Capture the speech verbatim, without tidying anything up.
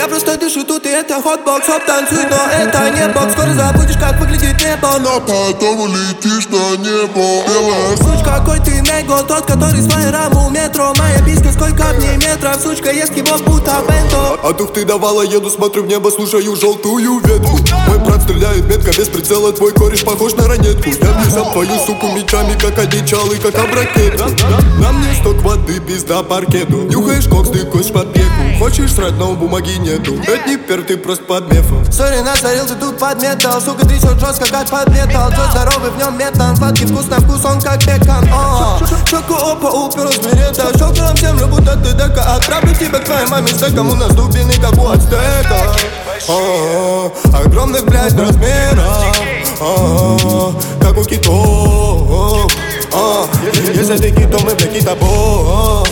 Я просто дышу тут, и это хотбокс. Хоп, танцуй, но это не бокс. Скоро забудешь, как выглядит небо, но потом улетишь на небо. Белая сучка, какой ты него, тот, который с флайером у метро. Моя писька, сколько в ней метров, сучка ест его будто бенто. А тух ты давала, еду, смотрю в небо, слушаю желтую ветку. Мой брат стреляет метко, без прицела, твой кореш похож на ранетку. Я близам твою суку мечами, как одичалый, как абракет. На мне сток воды, пизда паркету. Нюхаешь кокс, ты кость под пеку. Хочешь срать, но бумаги нету. Это не пер, ты просто под мефом. Сори, насорился тут под метал. Сука, трясет жестко, как под метал. Джой здоровый, в нем метан. Сладкий вкус на вкус, он как бекон. Шоку, опа, уперлась берета. Шоколом землю, будто ты дека. Отправлю тебя к твоей маме с деком. У нас дубины, как у ацтека. Огромных, блядь, размеров, как у китов. Если ты кит, то мы, блядь, китобой.